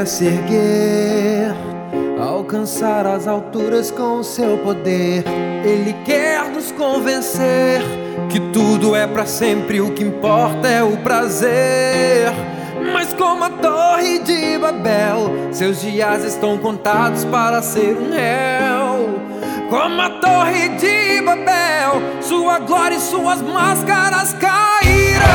quer se erguer, alcançar as alturas com o seu poder. Ele quer nos convencer que tudo é pra sempre, o que importa é o prazer. Mas como a torre de Babel, seus dias estão contados para ser um réu. Como a torre de Babel, sua glória e suas máscaras cairão.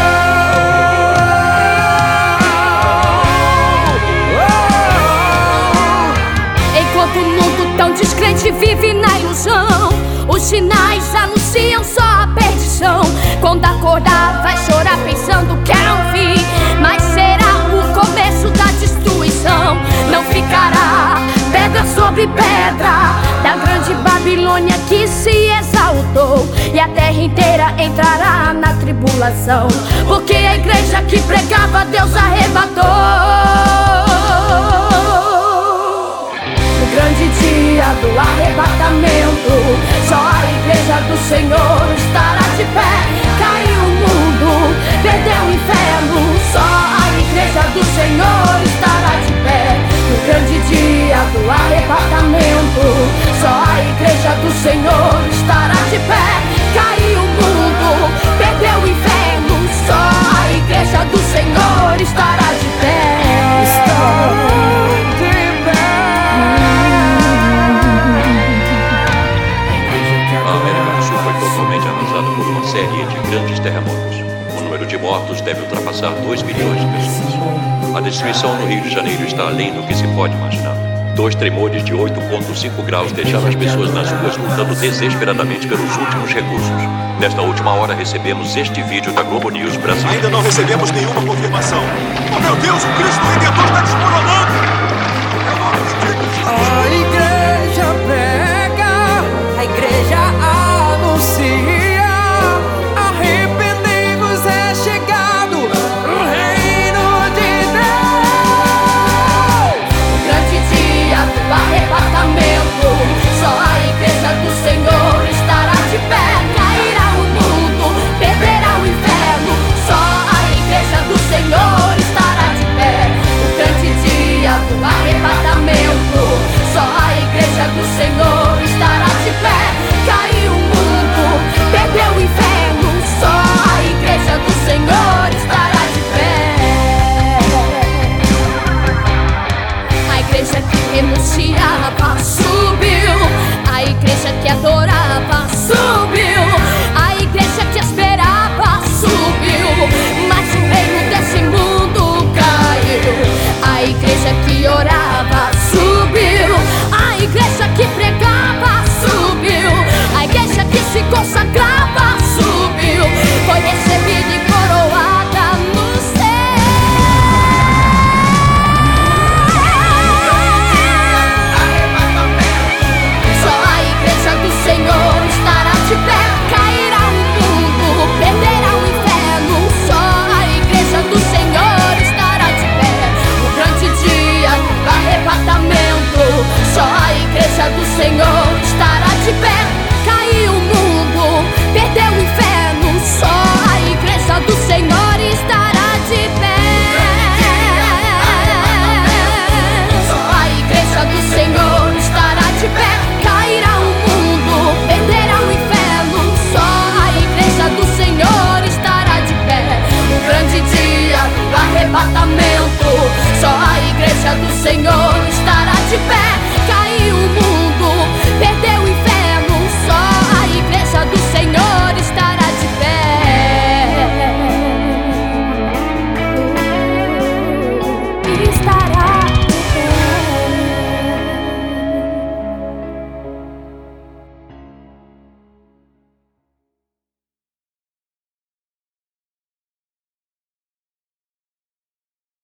Enquanto o mundo tão descrente vive na ilusão, os sinais anunciam só a perdição. Quando acordar vai chorar pensando que é um fim, mas será o começo da destruição. Não ficará pedra sobre pedra da grande Babilônia que se exaltou, e a terra inteira entrará na tribulação, porque a igreja que pregava Deus arrebatou. No grande dia do arrebatamento, só a igreja do Senhor estará de pé. Caiu o mundo, perdeu o inferno, só a igreja do Senhor estará de pé. No grande dia do arrebatamento, só a igreja do Senhor estará de pé. Caiu o mundo, perdeu o inferno, só a igreja do Senhor estará de pé. A América do Sul foi totalmente arrasada por uma série de grandes terremotos. O número de mortos deve ultrapassar 2 milhões de pessoas. A destruição no Rio de Janeiro está além do que se pode imaginar. 2 tremores de 8,5 graus deixaram as pessoas nas ruas lutando desesperadamente pelos últimos recursos. Nesta última hora recebemos este vídeo da Globo News Brasil. Ainda não recebemos nenhuma confirmação. Oh meu Deus, o Cristo Redentor está desmoronando! Eu não acredito! A igreja prega, a igreja anuncia: arrependei-vos, é chegado o reino de Deus. No grande dia do arrebatamento, só a igreja do Senhor estará de pé. Cairá o mundo, perderá o inferno, só a igreja do Senhor estará de pé. No grande dia do arrebatamento, só a igreja do Senhor estará de pé. Caiu o mundo, perdeu o inferno, só a igreja do Senhor estará de pé. A igreja que renunciava subiu, a igreja que adorava subiu, a igreja que esperava subiu, mas o reino desse mundo caiu. A igreja que orava subiu, a igreja que pregava subiu, a igreja que se consagrava subiu, foi recebida e coroada no céu. Só a igreja do Senhor estará de pé. Cairá o mundo, perderá o inferno, só a igreja do Senhor estará de pé. No grande dia do arrebatamento, só a igreja do Senhor estará de pé. Caiu o mundo, perdeu o inferno, só a igreja do Senhor estará de pé. Só a igreja do Senhor estará de pé. Cairá o mundo, perderá o inferno, só a igreja do Senhor estará de pé. No grande dia do arrebatamento, só a igreja do Senhor estará de pé.